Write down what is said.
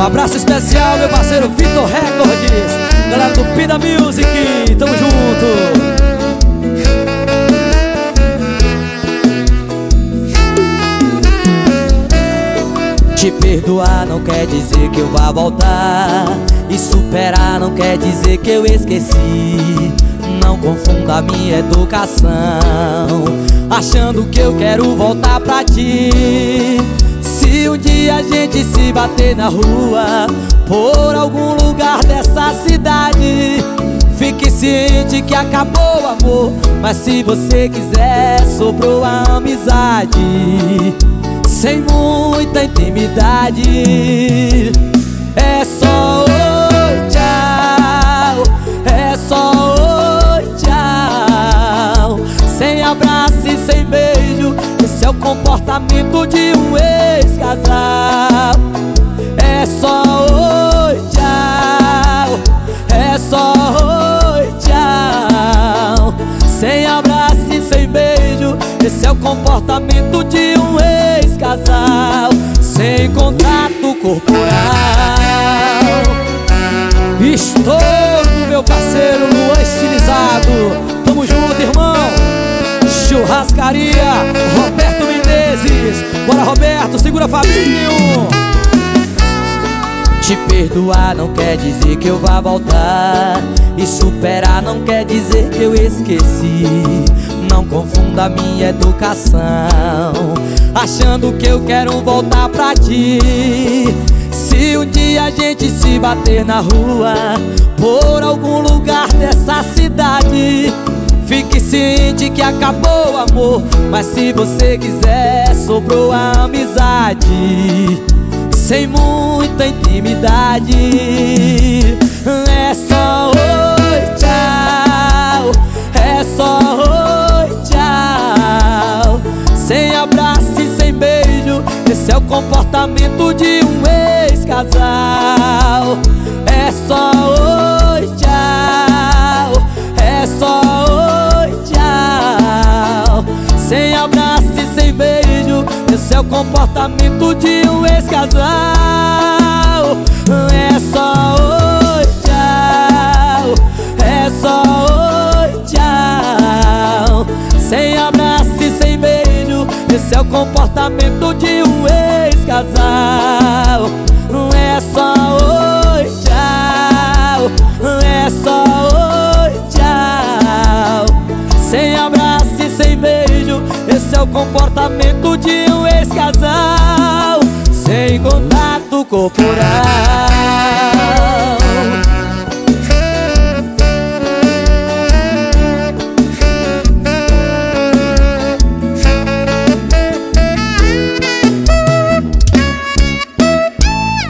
abraço especial, meu parceiro Vitor Records, galera do Pida Music, tamo junto. Te perdoar não quer dizer que eu vá voltar, e superar não quer dizer que eu esqueci. Não confunda a minha educação, achando que eu quero voltar pra ti. Se um dia a gente se bater na rua, por algum lugar dessa cidade, fique ciente que acabou o amor, mas se você quiser, sobrou a amizade. Sem muita intimidade, é só oi, tchau. É só oi, tchau. Sem abraço e sem beijo, esse é o comportamento de um ex-casal. É só oi, tchau. É só oi, tchau. Sem abraço e sem beijo, esse é o comportamento de um ex-casal. Sem contato corporal. Estouro, meu parceiro Luan Estilizado, tamo junto, irmão. Churrascaria Roberto Menezes, bora Roberto, segura Fabinho. Te perdoar não quer dizer que eu vá voltar, e superar não quer dizer que eu esqueci. Não confunda a minha educação, achando que eu quero voltar pra ti. Se um dia a gente se bater na rua, por algum lugar dessa cidade, fique ciente que acabou o amor, mas se você quiser, sobrou a amizade. Sem muita intimidade, é só oi, tchau. É só oi, tchau. Sem abraço e sem beijo, esse é o comportamento de um ex-casal. É só oi, tchau. É só oi, tchau. Sem abraço e sem beijo, esse é o comportamento de um ex-casal. É só oi, tchau. É só oi, tchau. Sem abraço e sem beijo, esse é o comportamento de um ex-casal. É só oi, tchau. É só oi, tchau. Sem abraço e sem beijo, esse é o comportamento de um ex-casal. Sem contato corporal.